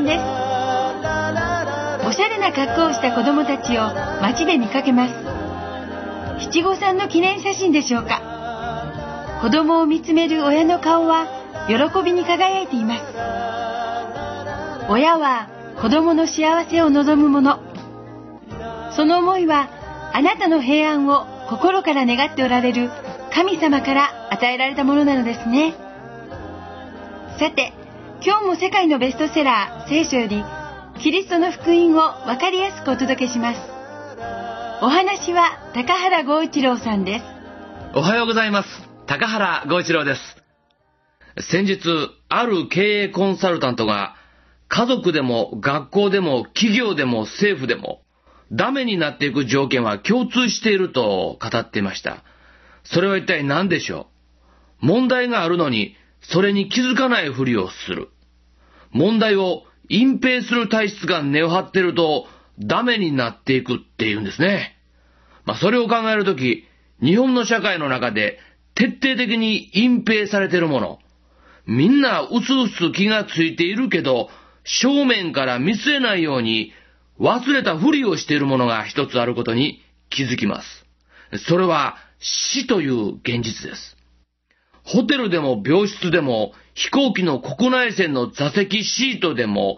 んです。おしゃれな格好をした子供たちを街で見かけます。七五三の記念写真でしょうか。子供を見つめる親の顔は喜びに輝いています。親は子供の幸せを望むもの。その思いはあなたの平安を心から願っておられる神様から与えられたものなのですね。さて、今日も世界のベストセラー聖書よりキリストの福音をわかりやすくお届けします。お話は高原剛一郎さんです。 おはようございます。高原剛一郎です。先日、ある経営コンサルタントが家族でも学校でも企業でも政府でもダメになっていく条件は共通していると語っていました。それは一体何でしょう。問題があるのにそれに気づかないふりをする。問題を隠蔽する体質が根を張っているとダメになっていくっていうんですね。それを考えるとき、日本の社会の中で徹底的に隠蔽されているもの、みんなうすうす気がついているけど正面から見据えないように忘れたふりをしているものが一つあることに気づきます。それは死という現実です。ホテルでも病室でも飛行機の国内線の座席シートでも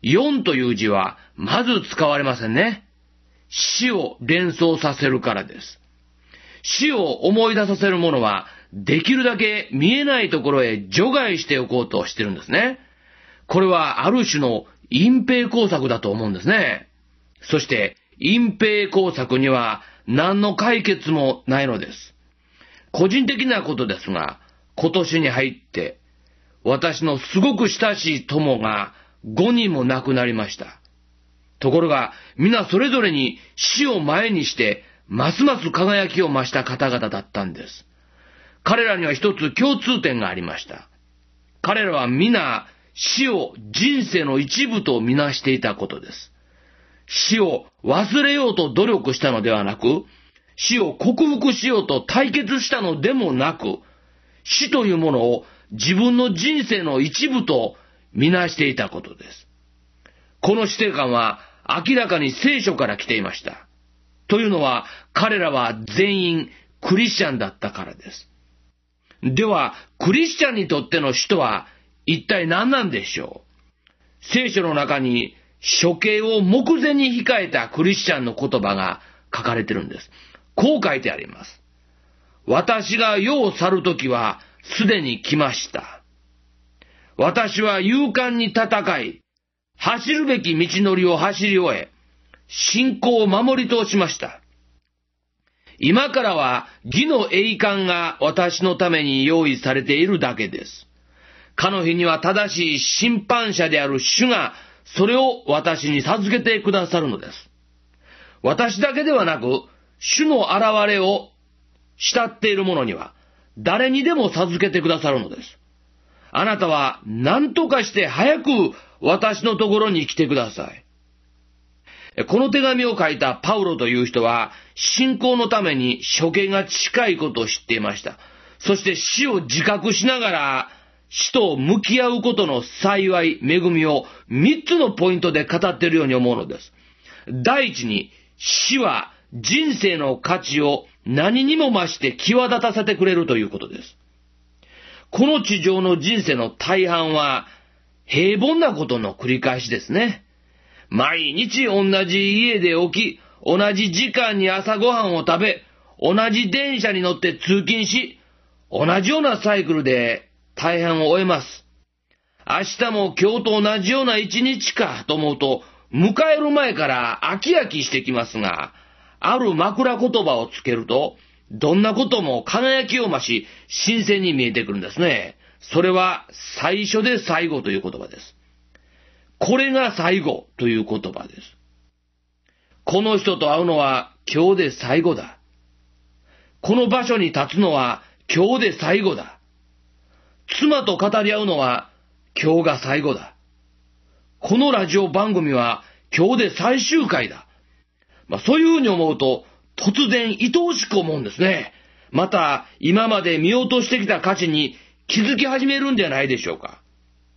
4という字はまず使われませんね。死を連想させるからです。死を思い出させるものはできるだけ見えないところへ除外しておこうとしてるんですね。これはある種の隠蔽工作だと思うんですね。そして隠蔽工作には何の解決もないのです。個人的なことですが、今年に入って私のすごく親しい友が5人も亡くなりました。ところが皆それぞれに死を前にしてますます輝きを増した方々だったんです。彼らには一つ共通点がありました。彼らは皆死を人生の一部とみなしていたことです。死を忘れようと努力したのではなく、死を克服しようと対決したのでもなく、死というものを自分の人生の一部とみなしていたことです。この死生観は明らかに聖書から来ていました。というのは彼らは全員クリスチャンだったからです。では、クリスチャンにとっての死とは一体何なんでしょう。聖書の中に処刑を目前に控えたクリスチャンの言葉が書かれているんです。こう書いてあります。私が世を去るときはすでに来ました。私は勇敢に戦い、走るべき道のりを走り終え、信仰を守り通しました。今からは義の栄冠が私のために用意されているだけです。かの日には正しい審判者である主がそれを私に授けてくださるのです。私だけではなく、主の現れを慕っている者には誰にでも授けてくださるのです。あなたは何とかして早く私のところに来てください。この手紙を書いたパウロという人は信仰のために処刑が近いことを知っていました。そして死を自覚しながら死と向き合うことの幸い、恵みを3つのポイントで語っているように思うのです。第一に、死は人生の価値を何にも増して際立たせてくれるということです。この地上の人生の大半は平凡なことの繰り返しですね。毎日同じ家で起き、同じ時間に朝ごはんを食べ、同じ電車に乗って通勤し、同じようなサイクルで大半を終えます。明日も今日と同じような一日かと思うと、迎える前から飽き飽きしてきますが、ある枕言葉をつけると、どんなことも輝きを増し、新鮮に見えてくるんですね。それは最初で最後という言葉です。これが最後という言葉です。この人と会うのは今日で最後だ。この場所に立つのは今日で最後だ。妻と語り合うのは今日が最後だ。このラジオ番組は今日で最終回だ。そういうふうに思うと突然愛おしく思うんですね。また今まで見落としてきた価値に気づき始めるんじゃないでしょうか。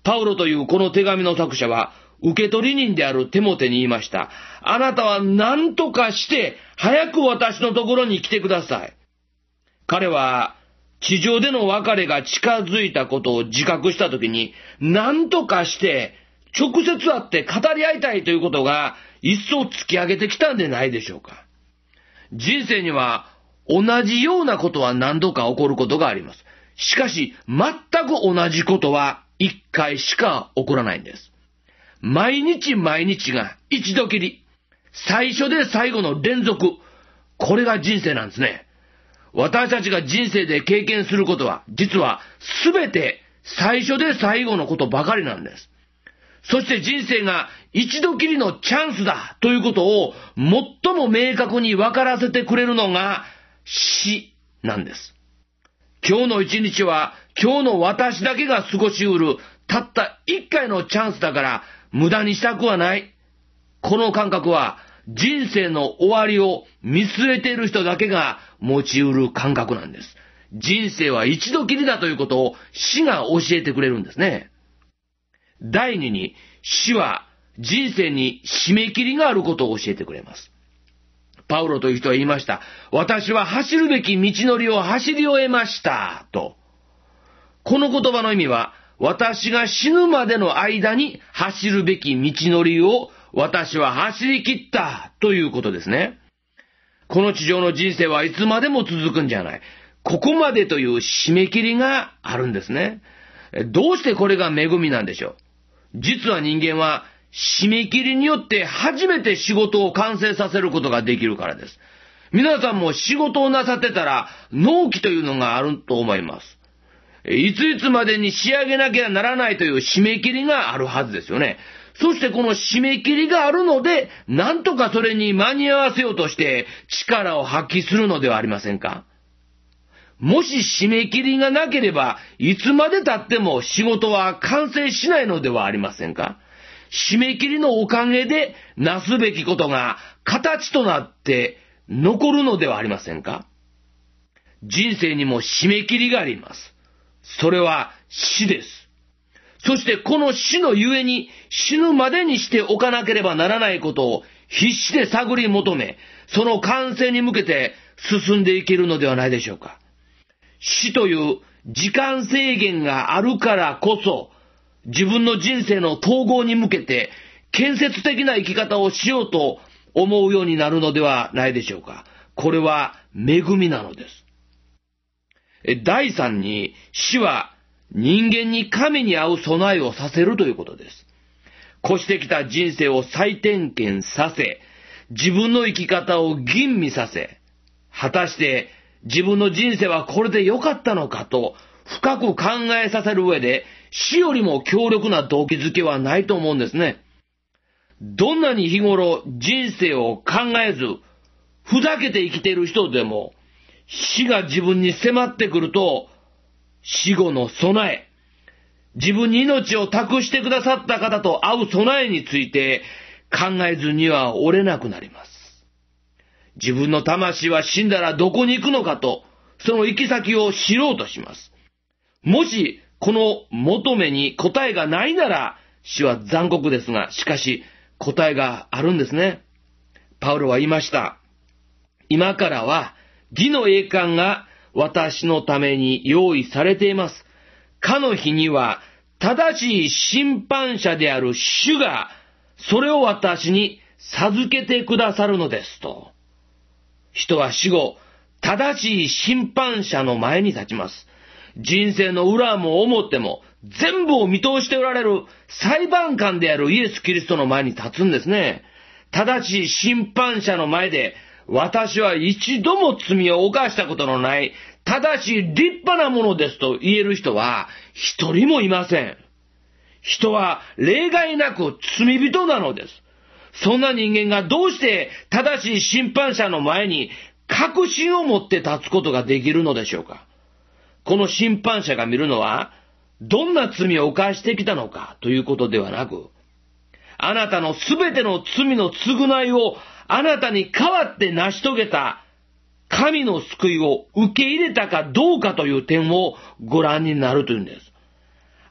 パウロというこの手紙の作者は、受け取り人であるテモテに言いました。あなたは何とかして早く私のところに来てください。彼は地上での別れが近づいたことを自覚したときに、何とかして直接会って語り合いたいということが一層突き上げてきたんでないでしょうか。人生には同じようなことは何度か起こることがあります。しかし全く同じことは一回しか起こらないんです。毎日毎日が一度きり、最初で最後の連続、これが人生なんですね。私たちが人生で経験することは、実は全て最初で最後のことばかりなんです。そして人生が一度きりのチャンスだということを最も明確に分からせてくれるのが死なんです。今日の一日は今日の私だけが過ごしうるたった一回のチャンスだから無駄にしたくはない。この感覚は人生の終わりを見据えている人だけが持ちうる感覚なんです。人生は一度きりだということを死が教えてくれるんですね。第二に、死は人生に締め切りがあることを教えてくれます。パウロという人は言いました。私は走るべき道のりを走り終えました。と。この言葉の意味は、私が死ぬまでの間に走るべき道のりを私は走り切ったということですね。この地上の人生はいつまでも続くんじゃない。ここまでという締め切りがあるんですね。どうしてこれが恵みなんでしょう。実は人間は締め切りによって初めて仕事を完成させることができるからです。皆さんも仕事をなさってたら納期というのがあると思います。いついつまでに仕上げなきゃならないという締め切りがあるはずですよね。そしてこの締め切りがあるので、なんとかそれに間に合わせようとして力を発揮するのではありませんか。もし締め切りがなければ、いつまで経っても仕事は完成しないのではありませんか。締め切りのおかげでなすべきことが形となって残るのではありませんか。人生にも締め切りがあります。それは死です。そしてこの死のゆえに死ぬまでにしておかなければならないことを必死で探り求め、その完成に向けて進んでいけるのではないでしょうか。死という時間制限があるからこそ、自分の人生の統合に向けて建設的な生き方をしようと思うようになるのではないでしょうか。これは恵みなのです。第三に、死は人間に神に会う備えをさせるということです。越してきた人生を再点検させ、自分の生き方を吟味させ、果たして自分の人生はこれで良かったのかと深く考えさせる上で、死よりも強力な動機づけはないと思うんですね。どんなに日頃人生を考えず、ふざけて生きている人でも、死が自分に迫ってくると、死後の備え、自分に命を託してくださった方と会う備えについて考えずにはおれなくなります。自分の魂は死んだらどこに行くのかと、その行き先を知ろうとします。もし、この求めに答えがないなら、死は残酷ですが、しかし答えがあるんですね。パウロは言いました。今からは、義の栄冠が私のために用意されています。かの日には、正しい審判者である主が、それを私に授けてくださるのですと。人は死後、正しい審判者の前に立ちます。人生の裏も表も全部を見通しておられる裁判官であるイエス・キリストの前に立つんですね。正しい審判者の前で、私は一度も罪を犯したことのない正しい立派なものですと言える人は一人もいません。人は例外なく罪人なのです。そんな人間がどうして正しい審判者の前に確信を持って立つことができるのでしょうか。この審判者が見るのはどんな罪を犯してきたのかということではなく、あなたのすべての罪の償いをあなたに代わって成し遂げた神の救いを受け入れたかどうかという点をご覧になるというんです。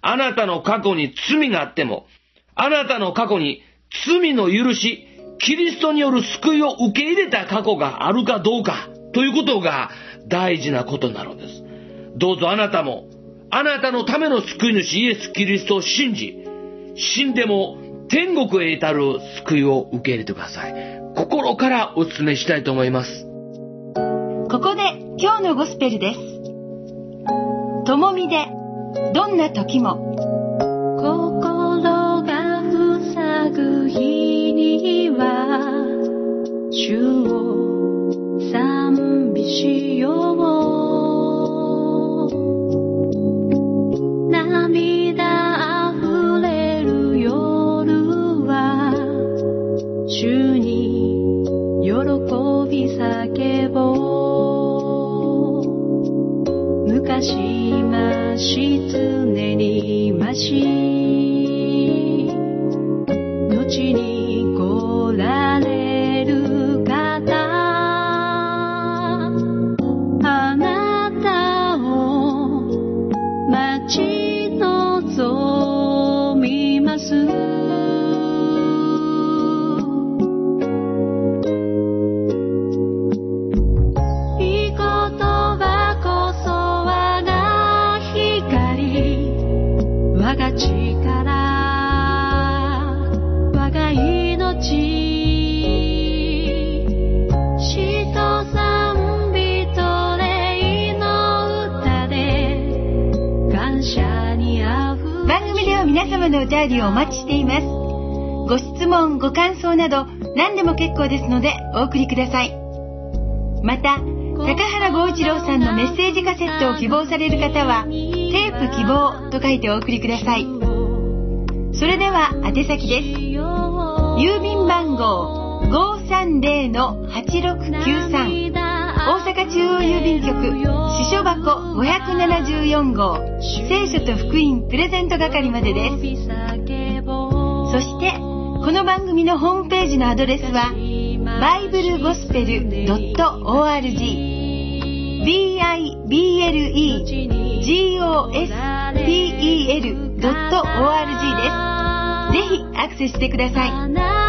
あなたの過去に罪があっても、あなたの過去に罪の許し、キリストによる救いを受け入れた過去があるかどうかということが大事なことなのです。どうぞあなたも、あなたのための救い主イエス・キリストを信じ、死んでも天国へ至る救いを受け入れてください。心からお勧めしたいと思います。 ここで今日のゴスペルです。ともみでどんな時も。 心が塞ぐ日には主を賛美しよう。涙あふれる夜は主に喜び叫ぼう。昔まし常にまし後に来られる方、あなたを待ち望みます。いい言葉こそ我が光、我が力、我が命、死と賛美と礼の歌で感謝にあふれ。 番組では皆様のお便りをお待ちしています。ご質問、ご感想など何でも結構ですのでお送りください。また、高原剛一郎さんのメッセージカセットを希望される方は、テープ希望と書いてお送りください。それでは宛先です。郵便番号 530-8693 大阪中央郵便局支所箱574号聖書と福音プレゼント係までです。そしてこの番組のホームページのアドレスは biblegospel.org biblegospel.org です。ぜひアクセスしてください。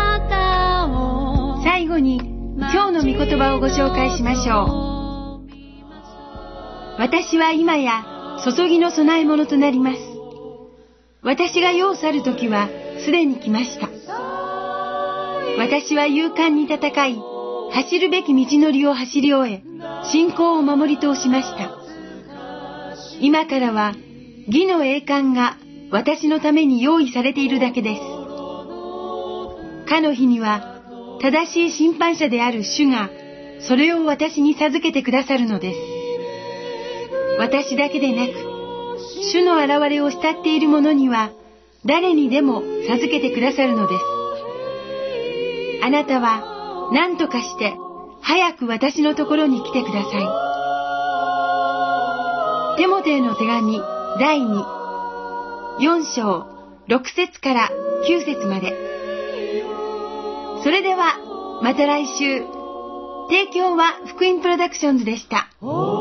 最後に今日の御言葉をご紹介しましょう。私は今や注ぎの供え物となります。私が世を去る時はすでに来ました。私は勇敢に戦い、走るべき道のりを走り終え、信仰を守り通しました。今からは義の栄冠が私のために用意されているだけです。かの日には正しい審判者である主がそれを私に授けてくださるのです。私だけでなく、主の現れを慕っている者には誰にでも授けてくださるのです。あなたは何とかして早く私のところに来てください。テモテへの手紙第2、4章6節から9節まで。それではまた来週。提供は福音プロダクションズでした。